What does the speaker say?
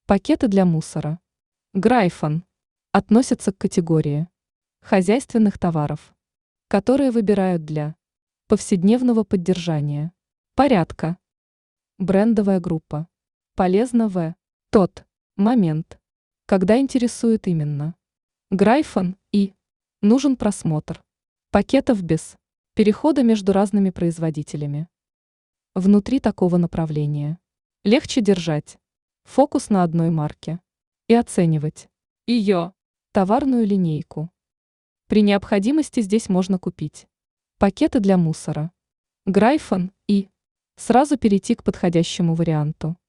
Пакеты для мусора. Грайфон относятся к категории хозяйственных товаров, которые выбирают для повседневного поддержания порядка. Брендовая группа. Полезно в тот момент, когда интересует именно Грайфон и нужен просмотр пакетов без перехода между разными производителями. Внутри такого направления легче держать фокус на одной марке и оценивать ее товарную линейку. При необходимости здесь можно купить пакеты для мусора, Грайфон и сразу перейти к подходящему варианту.